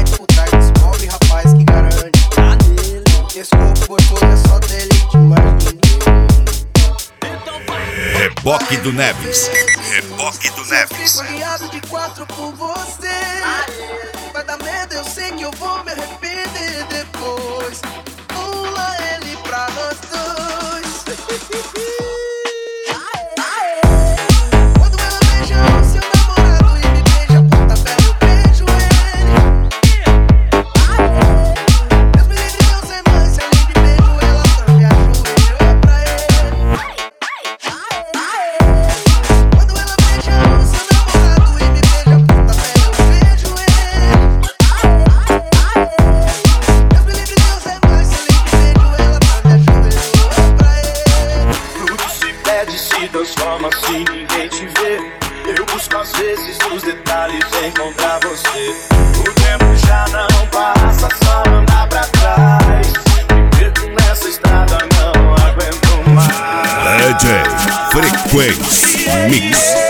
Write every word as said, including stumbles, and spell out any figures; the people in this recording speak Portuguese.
por trás desse pobre rapaz que garante. Esse corpo gostoso é só dele e de mais ninguém. Reboque do Neves. Reboque do Neves. Fico guiado de quatro por você. Vai dar medo, eu sei que eu vou me arrepender depois. Pula ele pra nós dois. Quando ela beija o seu namorado e me beija por tabela, eu beijo ele. Deus me livre, Deus é mãe, se além de beijo ela também ajoelhou pra ele. Quando ela beija o seu namorado e me beija por tabela, eu beijo ele. Deus me livre, Deus é mãe, se além de beijo ela também ajoelhou pra ele. Tudo se perde, se transforma se ninguém te vê. Eu busco às vezes nos detalhes encontrar você. O tempo já não passa, só andar pra trás. Me perco nessa estrada, não aguento mais. D J Frequência Mix.